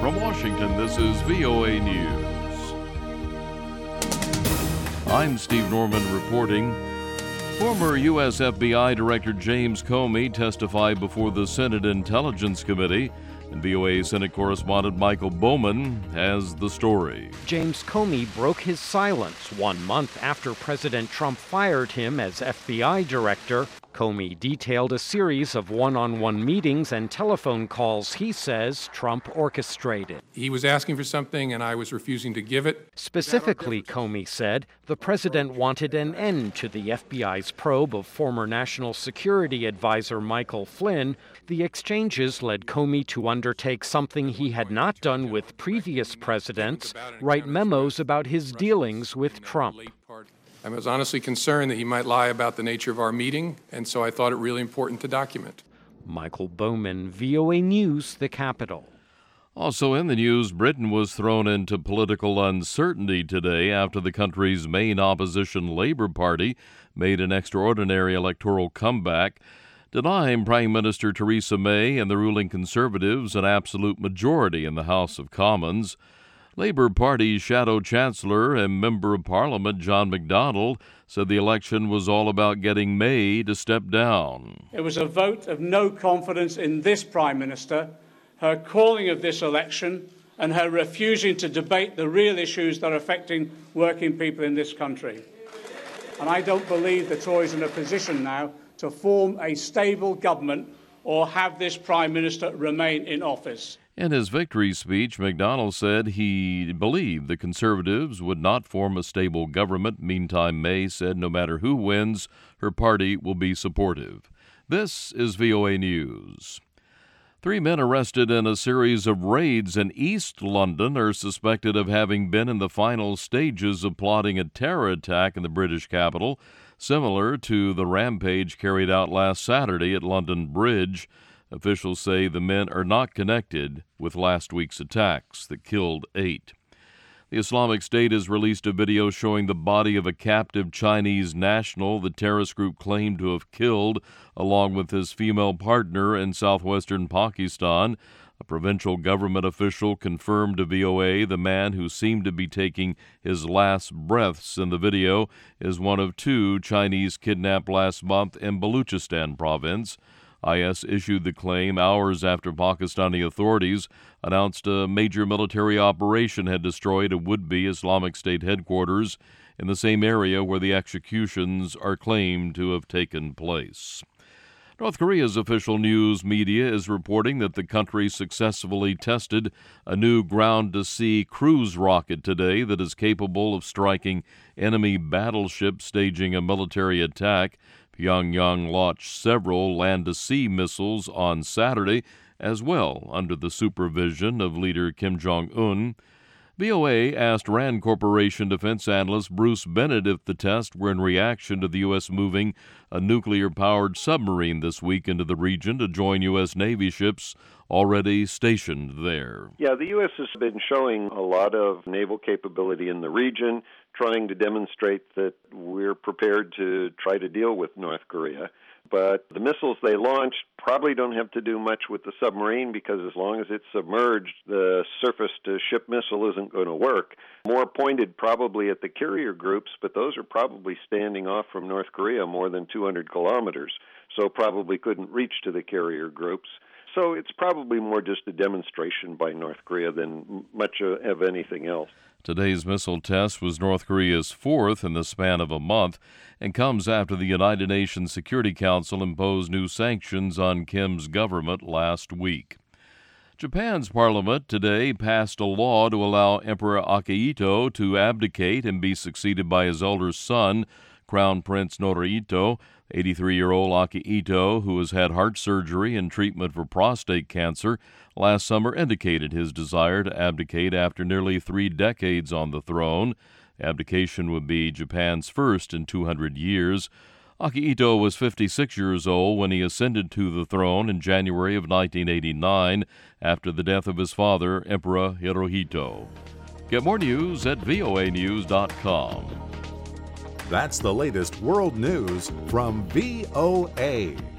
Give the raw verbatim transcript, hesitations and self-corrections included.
From Washington, this is V O A News. I'm Steve Norman reporting. Former U S F B I Director James Comey testified before the Senate Intelligence Committee, and V O A Senate correspondent Michael Bowman has the story. James Comey broke his silence one month after President Trump fired him as F B I director. Comey detailed a series of one-on-one meetings and telephone calls he says Trump orchestrated. He was asking for something and I was refusing to give it. Specifically, Comey said, the president wanted an end to the F B I's probe of former National Security Advisor Michael Flynn. The exchanges led Comey to undertake something he had not done with previous presidents, write memos about his dealings with Trump. I was honestly concerned that he might lie about the nature of our meeting, and so I thought it really important to document. Michael Bowman, V O A News, the Capitol. Also in the news, Britain was thrown into political uncertainty today after the country's main opposition Labour Party made an extraordinary electoral comeback, denying Prime Minister Theresa May and the ruling Conservatives an absolute majority in the House of Commons. Labour Party Shadow Chancellor and Member of Parliament John McDonnell said the election was all about getting May to step down. It was a vote of no confidence in this Prime Minister, her calling of this election, and her refusing to debate the real issues that are affecting working people in this country. And I don't believe the Tories are in a position now to form a stable government or have this Prime Minister remain in office. In his victory speech, McDonnell said he believed the Conservatives would not form a stable government. Meantime, May said no matter who wins, her party will be supportive. This is V O A News. Three men arrested in a series of raids in East London are suspected of having been in the final stages of plotting a terror attack in the British capital, similar to the rampage carried out last Saturday at London Bridge. Officials say the men are not connected with last week's attacks that killed eight. The Islamic State has released a video showing the body of a captive Chinese national the terrorist group claimed to have killed, along with his female partner in southwestern Pakistan. A provincial government official confirmed to V O A the man who seemed to be taking his last breaths in the video is one of two Chinese kidnapped last month in Baluchistan province. I S issued the claim hours after Pakistani authorities announced a major military operation had destroyed a would-be Islamic State headquarters in the same area where the executions are claimed to have taken place. North Korea's official news media is reporting that the country successfully tested a new ground-to-sea cruise rocket today that is capable of striking enemy battleships staging a military attack. Pyongyang launched several land-to-sea missiles on Saturday as well under the supervision of leader Kim Jong-un. V O A asked Rand Corporation defense analyst Bruce Bennett if the tests were in reaction to the U S moving a nuclear-powered submarine this week into the region to join U S Navy ships already stationed there. Yeah, the U S has been showing a lot of naval capability in the region, trying to demonstrate that we're prepared to try to deal with North Korea. But the missiles they launched probably don't have to do much with the submarine because as long as it's submerged, the surface-to-ship missile isn't going to work. More pointed probably at the carrier groups, but those are probably standing off from North Korea more than two hundred kilometers, so probably couldn't reach to the carrier groups. So it's probably more just a demonstration by North Korea than much of anything else. Today's missile test was North Korea's fourth in the span of a month and comes after the United Nations Security Council imposed new sanctions on Kim's government last week. Japan's parliament today passed a law to allow Emperor Akihito to abdicate and be succeeded by his elder son, Crown Prince Norihito. eighty-three-year-old Akihito, who has had heart surgery and treatment for prostate cancer, last summer indicated his desire to abdicate after nearly three decades on the throne. Abdication would be Japan's first in two hundred years. Akihito was fifty-six years old when he ascended to the throne in January of nineteen eighty-nine after the death of his father, Emperor Hirohito. Get more news at V O A news dot com. That's the latest world news from V O A.